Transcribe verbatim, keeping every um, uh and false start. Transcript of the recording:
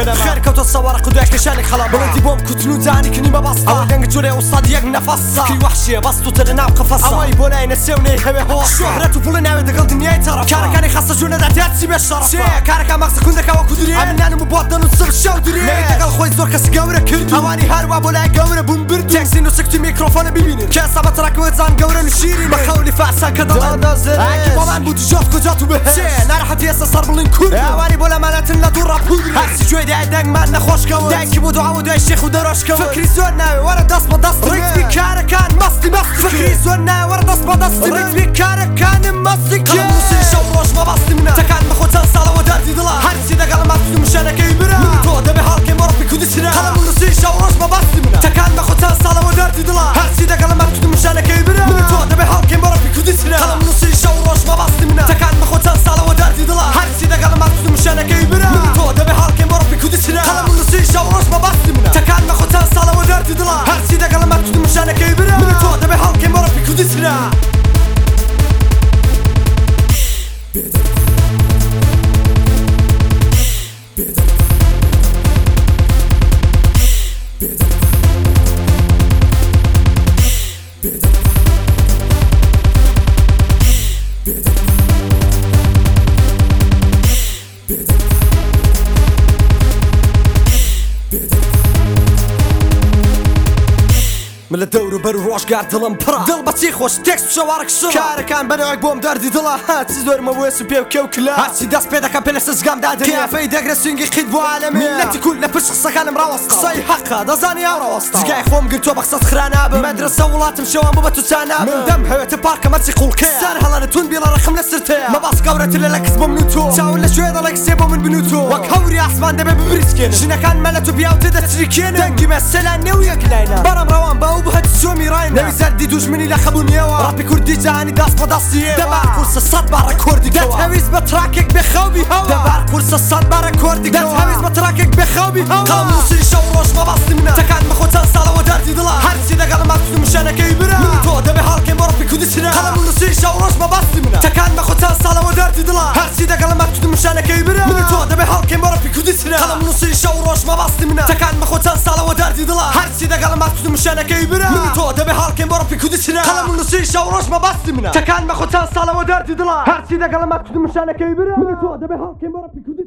كلمة خير كوت الصور قدوة كشانك خلا بلدي بوم كتنو تاني كني ما بسطا أول دنك جولي وصاد يك نفسا كي وحشية بسطو ترنا وقفصا أواي بولاي نسيوني هوي هو شهرة وفولنا ودقل دنياي طرفا كاركاني خاصة جونا دعتيات سيبي الشرفا شي كاركا مقصة كندك أوا كدري عملنا مبوطن وتصب الشو دري ناي دقل خوي زور كس قورة كردو أواني هاروا بولاي قورة بومبردو تاكسي نسكتو ميكروفون ببينين كاسا بترك وزان قورة نشيرين بخولي فاسا كدلان عاكي بومان بودو جوت كجاتو بهش شي نارحت يسا صار بلين كوري أواني بولا مالتن لدو رابودري هرسي جوي داي دنگ من نخوش كون دنگي بودو عودو الشيخ ودراش كون فكري زور ناوي ورا دست بدست ريت بكارة كان مستي مستي فكري زور ناوي ورا دست بدست ريت بكارة كان مستي كلام موسي شو روش ما بستي منا تكان بخوتان سالا ودردي دلا هرسي دقل ما تدو مشانا كيبرا من تو دبي حالكي مربي كودي سرا كلام موسي شو روش ما بستي منا تكان بخوتان سالا ودردي دلا هرسي دقل ما تدو مشانا كيبرا من تو دبي حالكي مربي كودي سرا كلام موسي شو روش ما بستي منا تكان بخوتان سالا ودردي دلا هرسي دقل ما تدو مشانا كيبرا من تو دبي حالكي مربي كودي سرا كلام موسي شو روش ما بستي منا تكان بخوتان سالا ودردي دلا هرسي دقل ما تدو مشانا كيبرا من تو دبي حالكي مربي كودي سرا من الدور برو روش قاعد دلم برا دل بطيخ خوش تكست بشوارك شرا كارا كان بنوعك بوم دردي دلا هات سيدور مويس بيو كيو كلا هات سيداس بيدا كان بيلس سقام دادنيا كيف ايدك رسينجي خيد بو عالمي ملتي كلنا فش خصا كان مراوسطا قصي حقا دازاني اوراوسطا تقاي خوم قلتو بقصة خراناب مدرسة ولات مشوان بوبتو تاناب من دم حيوتي باركا ما تسيقول كيا سار هلا نتون بيلا رقم لسرتيا ما باس قورة اللي لكس بمنوتو تاولا شوية ضلك سيبو من بنوتو وكهوري عصمان دبي ببريسكين شنا كان ملتو بياو تدا تريكين دنقي مسلا نويا كلاينا برام روان باو بهد السومي راينا نبي زردي دوش مني لخبوني يوا رابي كردي جاني داس بداسيه دبار كورس الصد بارا كوردي كوا دتهويز بتراكك بخوبي هوا دبار كورس الصد بارا كوردي كوا دتهويز بتراكك بخوبي هوا قلم موسي شو روش ما بستي منا تكان بخوتان سالا ودردي دلا هرسي دقل ما تدو مشانا كيبرا من تو دبي حالكي مربي كودي سرا قلم موسي شو روش ما بستي منا تكان بخوتان سالا ودردي دلا هرسي دقل ما تدو مشانا كيبرا من تو دبي حالكي مربي كودي سرا قلم موسي شو روش ما بستي منا تكان بخوتان سالا ودردي دلا هرسي دقل ما تدو مشانا كيبرا من تو دبي حالكي مربي كودي سرا قلم موسي شو روش ما بستي منا تكان بخوتان سالا ودردي دلا هرسي دقل ما تدو مشانا كيبرا من تو دبي حالكي مربي كودي